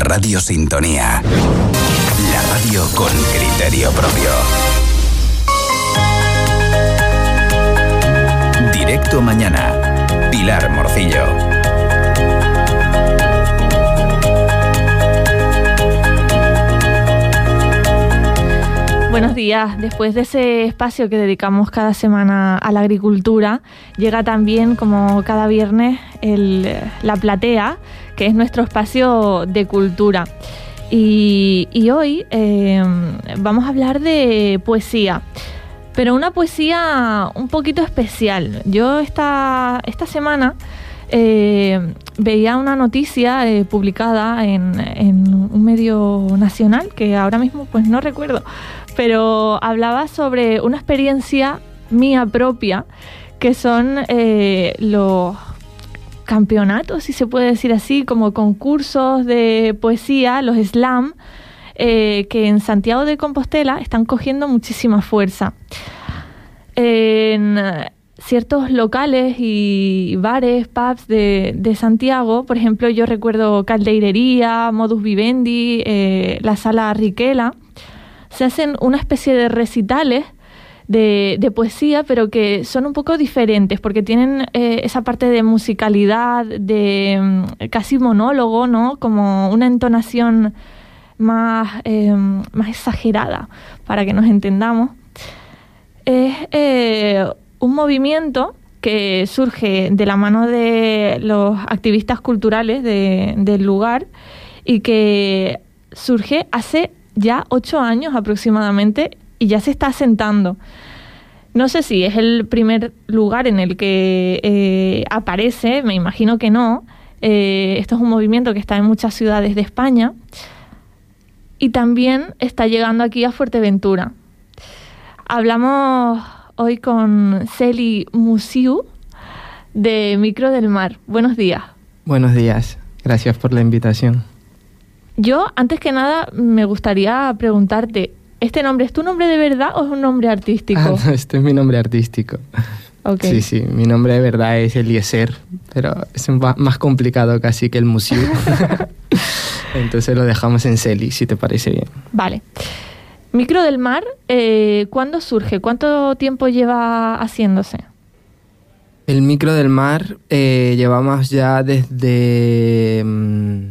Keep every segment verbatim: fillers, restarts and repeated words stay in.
Radio Sintonía. La radio con criterio propio. Directo Mañana. Pilar Morcillo. Buenos días. Después de ese espacio que dedicamos cada semana a la agricultura, llega también, como cada viernes, el, la platea, que es nuestro espacio de cultura. Y, y hoy eh, vamos a hablar de poesía, pero una poesía un poquito especial. Yo esta, esta semana eh, veía una noticia eh, publicada en, en un medio nacional, que ahora mismo pues no recuerdo, pero hablaba sobre una experiencia mía propia, que son eh, los campeonatos, si se puede decir así, como concursos de poesía, los slam, eh, que en Santiago de Compostela están cogiendo muchísima fuerza. En ciertos locales y bares, pubs de, de Santiago, por ejemplo, yo recuerdo Caldeirería, Modus Vivendi, eh, la Sala Riquela, se hacen una especie de recitales de, de poesía, pero que son un poco diferentes, porque tienen eh, esa parte de musicalidad, de um, casi monólogo, ¿no? Como una entonación más, eh, más exagerada, para que nos entendamos. Es eh, un movimiento que surge de la mano de los activistas culturales de, del lugar y que surge hace ya ocho años aproximadamente y ya se está asentando. No sé si es el primer lugar en el que eh, aparece, me imagino que no. Eh, esto es un movimiento que está en muchas ciudades de España y también está llegando aquí a Fuerteventura. Hablamos hoy con Celi Musiu de Micro del Mar. Buenos días. Buenos días, gracias por la invitación. Yo, antes que nada, me gustaría preguntarte, ¿este nombre es tu nombre de verdad o es un nombre artístico? Ah, no, este es mi nombre artístico. Okay. Sí, sí, mi nombre de verdad es Eliezer, pero es más complicado casi que el Musiu. Entonces lo dejamos en Celi, si te parece bien. Vale. Micro del Mar, eh, ¿cuándo surge? ¿Cuánto tiempo lleva haciéndose? El Micro del Mar eh, llevamos ya desde mmm,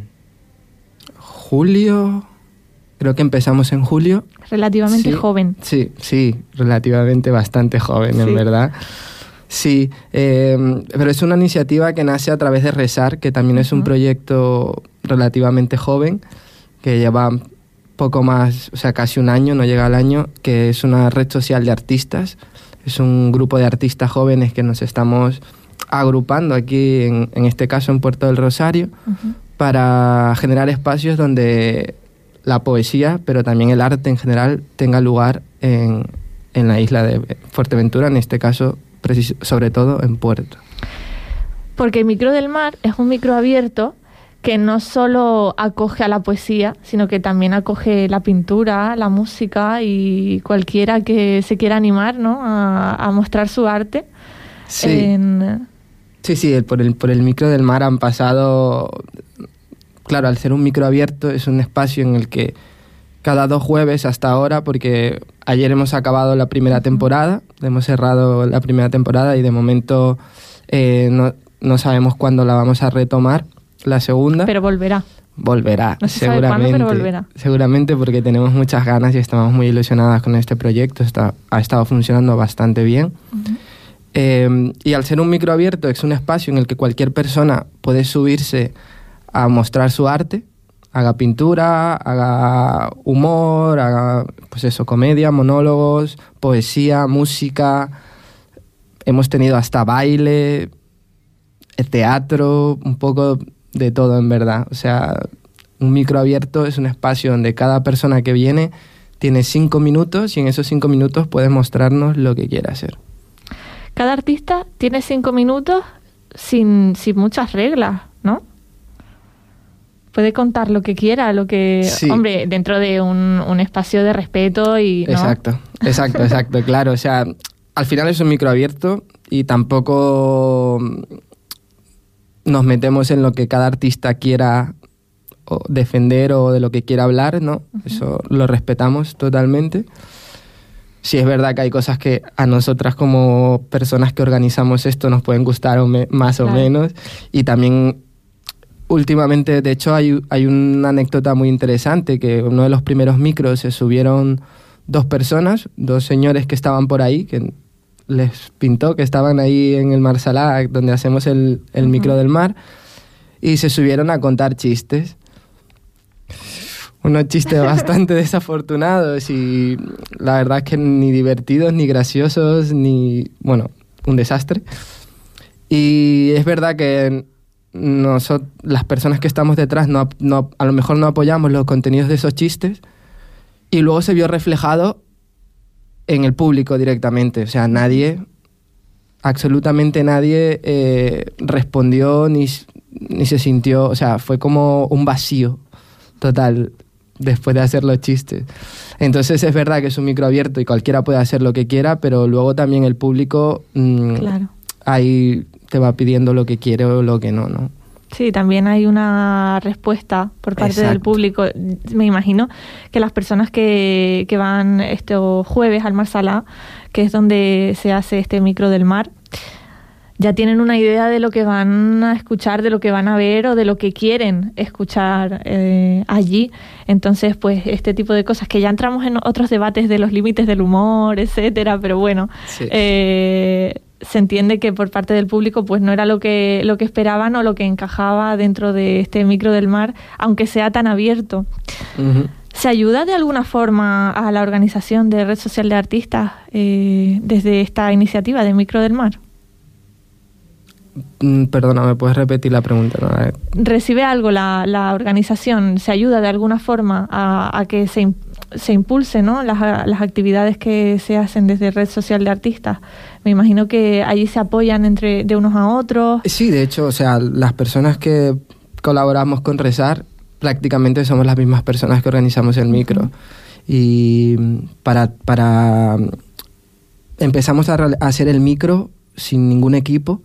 julio, creo que empezamos en julio. Relativamente sí, joven. Sí, sí, relativamente bastante joven, sí. En verdad. Sí, eh, pero es una iniciativa que nace a través de Rezar, que también uh-huh. es un proyecto relativamente joven, que lleva poco más, o sea, casi un año, no llega al año, que es una red social de artistas. Es un grupo de artistas jóvenes que nos estamos agrupando aquí, en, en este caso en Puerto del Rosario, uh-huh. para generar espacios donde la poesía, pero también el arte en general, tenga lugar en, en la isla de Fuerteventura, en este caso, precis- sobre todo en Puerto. Porque Micro del Mar es un micro abierto que no solo acoge a la poesía, sino que también acoge la pintura, la música y cualquiera que se quiera animar, ¿no? a, a mostrar su arte. Sí, en... sí, sí, por el, por el Micro del Mar han pasado... Claro, al ser un micro abierto es un espacio en el que cada dos jueves hasta ahora, porque ayer hemos acabado la primera temporada, hemos cerrado la primera temporada y de momento eh, no, no sabemos cuándo la vamos a retomar. La segunda. Pero volverá. Volverá, no se seguramente. Sabe cuándo, pero volverá. Seguramente porque tenemos muchas ganas y estamos muy ilusionadas con este proyecto. Está, ha estado funcionando bastante bien. Uh-huh. Eh, y al ser un micro abierto es un espacio en el que cualquier persona puede subirse a mostrar su arte, haga pintura, haga humor, haga pues eso, comedia, monólogos, poesía, música. Hemos tenido hasta baile, teatro, un poco de todo en verdad. O sea, un micro abierto es un espacio donde cada persona que viene tiene cinco minutos y en esos cinco minutos puede mostrarnos lo que quiera hacer. Cada artista tiene cinco minutos sin, sin muchas reglas, ¿no? Puede contar lo que quiera, lo que... Sí. Hombre, dentro de un, un espacio de respeto y... ¿no? Exacto, exacto, exacto, claro. O sea, al final es un micro abierto y tampoco nos metemos en lo que cada artista quiera o defender o de lo que quiera hablar, ¿no? Uh-huh. Eso lo respetamos totalmente. Sí es verdad que hay cosas que a nosotras como personas que organizamos esto nos pueden gustar o me, más claro. o menos. Y también últimamente, de hecho, hay, hay una anécdota muy interesante, que uno de los primeros micros se subieron dos personas, dos señores que estaban por ahí, que les pintó que estaban ahí en el Mar Salá, donde hacemos el, el uh-huh. micro del mar, y se subieron a contar chistes. Unos chistes bastante desafortunados y la verdad es que ni divertidos, ni graciosos, ni... bueno, un desastre. Y es verdad que nosotros, las personas que estamos detrás, no, no, a lo mejor no apoyamos los contenidos de esos chistes y luego se vio reflejado en el público directamente. O sea, nadie, absolutamente nadie eh, respondió ni, ni se sintió... O sea, fue como un vacío total después de hacer los chistes. Entonces es verdad que es un micro abierto y cualquiera puede hacer lo que quiera, pero luego también el público mmm, claro. ahí te va pidiendo lo que quiere o lo que no, ¿no? Sí, también hay una respuesta por parte Exacto. del público. Me imagino que las personas que, que van estos jueves al Mar Salá, que es donde se hace este micro del mar, ya tienen una idea de lo que van a escuchar, de lo que van a ver o de lo que quieren escuchar eh, allí. Entonces, pues, este tipo de cosas, que ya entramos en otros debates de los límites del humor, etcétera, pero bueno, sí. eh, se entiende que por parte del público, pues, no era lo que, lo que esperaban o lo que encajaba dentro de este micro del mar, aunque sea tan abierto. Uh-huh. ¿Se ayuda de alguna forma a la organización de Red Social de Artistas eh, desde esta iniciativa de Micro del Mar? Perdona, ¿me puedes repetir la pregunta? No, ¿Recibe algo la, la organización? ¿Se ayuda de alguna forma a, a que se, se impulse, ¿no? las, las actividades que se hacen desde Red Social de Artistas? Me imagino que allí se apoyan entre de unos a otros. Sí, de hecho, o sea, las personas que colaboramos con Rezar prácticamente somos las mismas personas que organizamos el micro. Uh-huh. Y para, para empezamos a, a hacer el micro sin ningún equipo,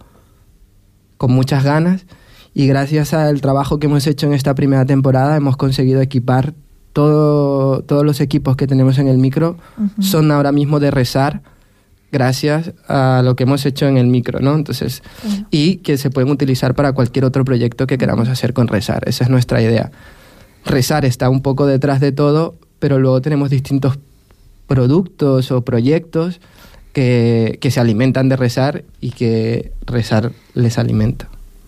con muchas ganas, y gracias al trabajo que hemos hecho en esta primera temporada hemos conseguido equipar todo, todos los equipos que tenemos en el micro. Uh-huh. Son ahora mismo de Rezar gracias a lo que hemos hecho en el micro, ¿no? Entonces, uh-huh. y que se pueden utilizar para cualquier otro proyecto que queramos hacer con Rezar. Esa es nuestra idea. Rezar está un poco detrás de todo, pero luego tenemos distintos productos o proyectos Que, que se alimentan de Rezar y que Rezar les alimenta.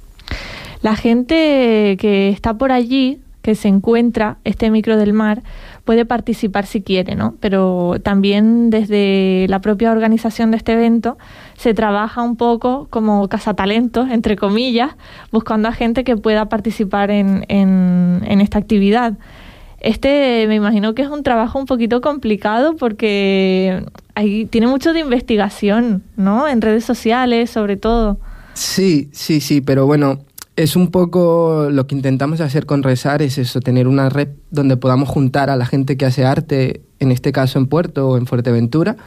La gente que está por allí, que se encuentra este micro del mar, puede participar si quiere, ¿no? Pero también desde la propia organización de este evento se trabaja un poco como cazatalentos, entre comillas, buscando a gente que pueda participar en, en, en esta actividad. Este me imagino que es un trabajo un poquito complicado porque ahí tiene mucho de investigación, ¿no? En redes sociales, sobre todo. Sí, sí, sí, pero bueno, es un poco lo que intentamos hacer con Rezar, es eso, tener una red donde podamos juntar a la gente que hace arte, en este caso en Puerto o en Fuerteventura.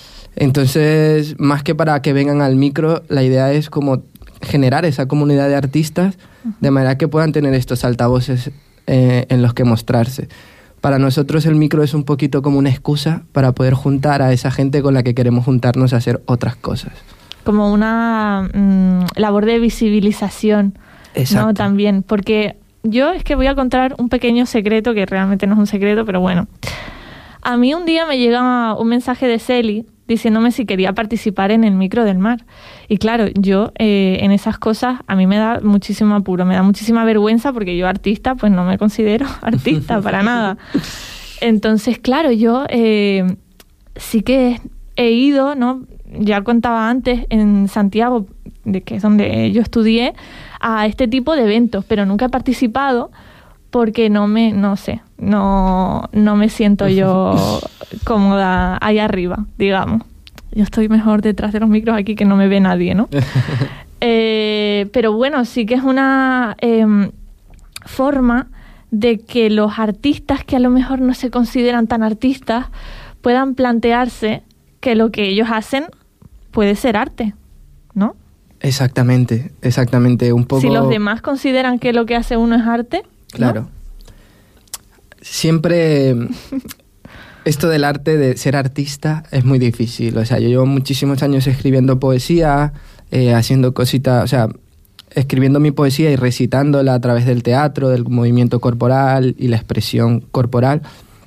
Entonces, más que para que vengan al micro, la idea es como generar esa comunidad de artistas uh-huh. de manera que puedan tener estos altavoces Eh, en los que mostrarse. Para nosotros el micro es un poquito como una excusa para poder juntar a esa gente con la que queremos juntarnos a hacer otras cosas. Como una mmm, labor de visibilización, Exacto. ¿no? También, porque yo es que voy a contar un pequeño secreto, que realmente no es un secreto, pero bueno. A mí un día me llega un mensaje de Celi diciéndome si quería participar en el micro del mar. Y claro, yo eh, en esas cosas a mí me da muchísimo apuro, me da muchísima vergüenza porque yo artista, pues no me considero artista para nada. Entonces, claro, yo eh, sí que he ido, ¿no? Ya contaba antes en Santiago, de que es donde yo estudié, a este tipo de eventos, pero nunca he participado porque no me, no sé, no, no me siento yo cómoda ahí arriba, digamos. Yo estoy mejor detrás de los micros aquí que no me ve nadie, ¿no? eh, pero bueno, sí que es una eh, forma de que los artistas que a lo mejor no se consideran tan artistas puedan plantearse que lo que ellos hacen puede ser arte, ¿no? Exactamente, exactamente. Un poco... Si los demás consideran que lo que hace uno es arte, claro. ¿no? siempre esto del arte, de ser artista, es muy difícil. O sea, yo llevo muchísimos años escribiendo poesía, eh, haciendo cositas, o sea, escribiendo mi poesía y recitándola a través del teatro, del movimiento corporal y la expresión corporal.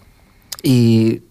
Y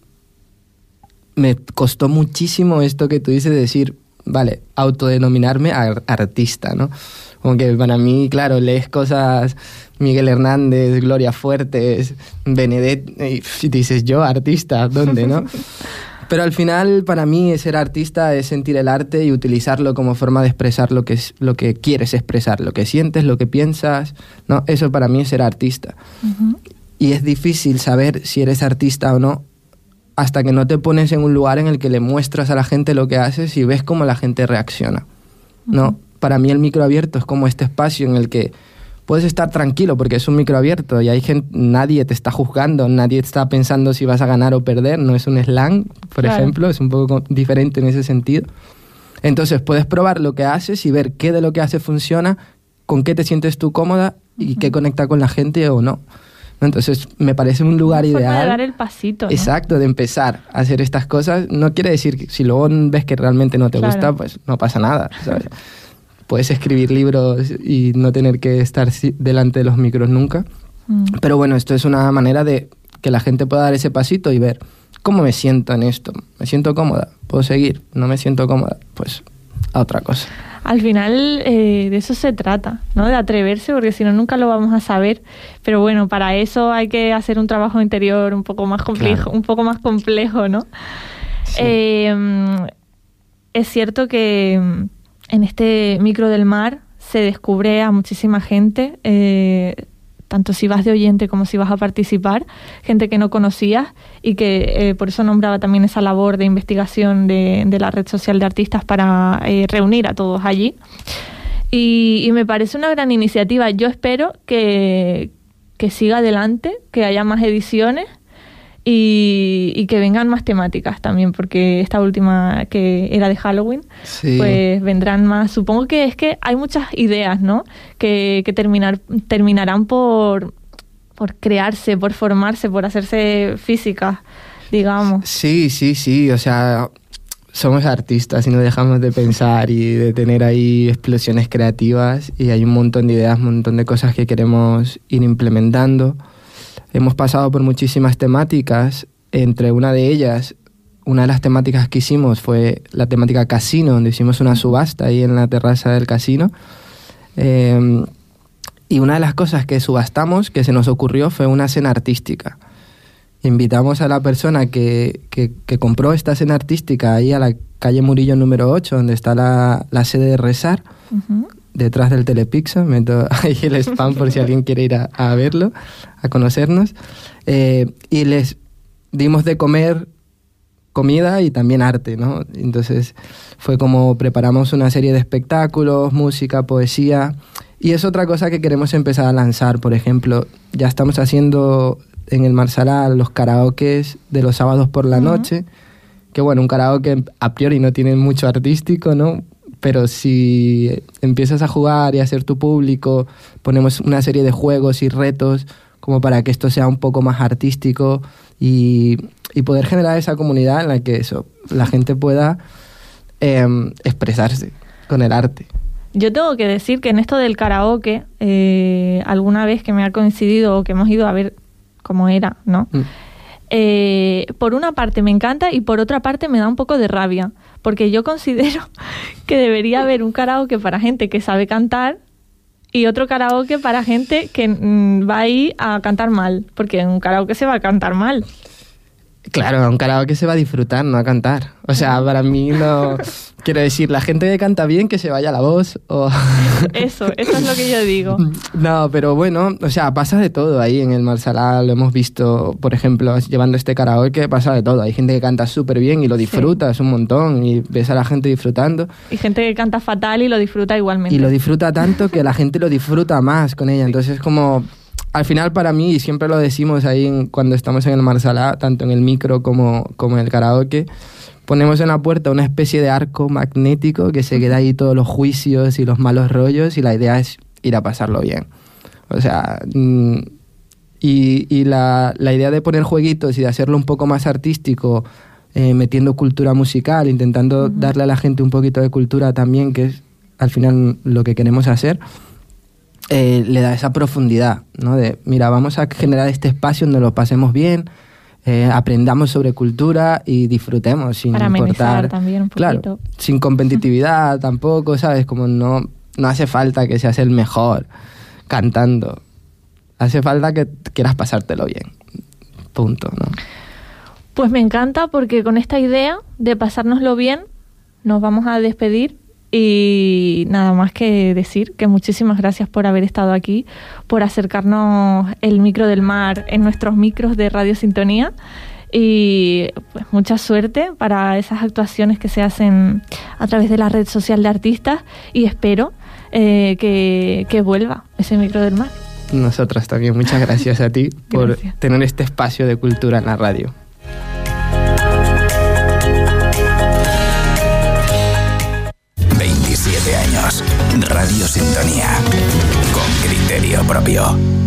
me costó muchísimo esto que tú dices de decir, vale, autodenominarme ar- artista, ¿no? Como que para mí, claro, lees cosas, Miguel Hernández, Gloria Fuertes, Benedetti, y dices, yo, artista, ¿dónde, no? Pero al final, para mí, ser artista es sentir el arte y utilizarlo como forma de expresar lo que, es, lo que quieres expresar, lo que sientes, lo que piensas, ¿no? Eso para mí es ser artista. Uh-huh. Y es difícil saber si eres artista o no hasta que no te pones en un lugar en el que le muestras a la gente lo que haces y ves cómo la gente reacciona, ¿no? Uh-huh. Para mí el micro abierto es como este espacio en el que puedes estar tranquilo porque es un micro abierto y hay gente, nadie te está juzgando, nadie está pensando si vas a ganar o perder, no es un slang, por claro. ejemplo, es un poco diferente en ese sentido. Entonces puedes probar lo que haces y ver qué de lo que haces funciona, con qué te sientes tú cómoda y uh-huh. qué conecta con la gente o no. Entonces me parece un lugar Una ideal. Forma de dar el pasito, ¿no? Exacto, de empezar a hacer estas cosas. No quiere decir que si luego ves que realmente no te claro. gusta, pues no pasa nada, ¿sabes? Puedes escribir libros y no tener que estar delante de los micros nunca. Mm. Pero bueno, esto es una manera de que la gente pueda dar ese pasito y ver cómo me siento en esto. ¿Me siento cómoda? ¿Puedo seguir? ¿No me siento cómoda? Pues a otra cosa. Al final eh, de eso se trata, ¿no? De atreverse, porque si no nunca lo vamos a saber. Pero bueno, para eso hay que hacer un trabajo interior un poco más complejo, claro. un poco más complejo, ¿no? Sí. Eh, es cierto que en este micro del mar se descubre a muchísima gente, eh, tanto si vas de oyente como si vas a participar, gente que no conocías y que eh, por eso nombraba también esa labor de investigación de, de la red social de artistas para eh, reunir a todos allí. Y, y me parece una gran iniciativa. Yo espero que, que siga adelante, que haya más ediciones y, y que vengan más temáticas también, porque esta última que era de Halloween, sí. pues vendrán más. Supongo que es que hay muchas ideas, ¿no? Que, que terminar, terminarán por, por crearse, por formarse, por hacerse físicas, digamos. Sí, sí, sí, o sea, somos artistas y no dejamos de pensar y de tener ahí explosiones creativas y hay un montón de ideas, un montón de cosas que queremos ir implementando. Hemos pasado por muchísimas temáticas, entre una de ellas, una de las temáticas que hicimos fue la temática casino, donde hicimos una subasta ahí en la terraza del casino. Eh, y una de las cosas que subastamos, que se nos ocurrió, fue una cena artística. Invitamos a la persona que, que, que compró esta cena artística ahí a la calle Murillo número ocho, donde está la, la sede de Rezar, uh-huh. detrás del Telepizza, meto ahí el spam por si alguien quiere ir a, a verlo, a conocernos, eh, y les dimos de comer comida y también arte, ¿no? Entonces fue como preparamos una serie de espectáculos, música, poesía, y es otra cosa que queremos empezar a lanzar. Por ejemplo, ya estamos haciendo en el Marsalá los karaokes de los sábados por la uh-huh. noche, que bueno, un karaoke a priori no tiene mucho artístico, ¿no? Pero si empiezas a jugar y a hacer tu público, ponemos una serie de juegos y retos como para que esto sea un poco más artístico y, y poder generar esa comunidad en la que eso, la gente pueda eh, expresarse con el arte. Yo tengo que decir que en esto del karaoke, eh, alguna vez que me ha coincidido o que hemos ido a ver cómo era, ¿no? Mm. Eh, por una parte me encanta y por otra parte me da un poco de rabia, porque yo considero que debería haber un karaoke para gente que sabe cantar y otro karaoke para gente que mmm, va ahí a cantar mal, porque en un karaoke se va a cantar mal. Claro, un karaoke se va a disfrutar, no a cantar. O sea, para mí no... Quiero decir, la gente que canta bien, que se vaya la voz o... Eso, eso es lo que yo digo. No, pero bueno, o sea, pasa de todo ahí en el Marsalá. Lo hemos visto, por ejemplo, llevando este karaoke, pasa de todo. Hay gente que canta súper bien y lo disfrutas sí. un montón y ves a la gente disfrutando. Y gente que canta fatal y lo disfruta igualmente. Y lo disfruta tanto que la gente lo disfruta más con ella. Entonces es como... Al final, para mí, y siempre lo decimos ahí en, cuando estamos en el Marsalá, tanto en el micro como, como en el karaoke, ponemos en la puerta una especie de arco magnético que se queda ahí todos los juicios y los malos rollos y la idea es ir a pasarlo bien. O sea, Y, y la, la idea de poner jueguitos y de hacerlo un poco más artístico, eh, metiendo cultura musical, intentando uh-huh. darle a la gente un poquito de cultura también, que es al final lo que queremos hacer, eh, le da esa profundidad, ¿no? De, mira, vamos a generar este espacio donde lo pasemos bien, eh, aprendamos sobre cultura y disfrutemos sin Para importar también un claro, sin competitividad tampoco, ¿sabes? Como no, no hace falta que seas el mejor cantando. Hace falta que quieras pasártelo bien. Punto, ¿no? Pues me encanta, porque con esta idea de pasárnoslo bien nos vamos a despedir y nada más que decir que muchísimas gracias por haber estado aquí, por acercarnos el micro del mar en nuestros micros de Radio Sintonía, y pues mucha suerte para esas actuaciones que se hacen a través de la red social de artistas, y espero eh, que, que vuelva ese micro del mar. Nosotras también, muchas gracias a ti por Gracias. tener este espacio de cultura en la radio. veintisiete años, Radio Sintonía, con criterio propio.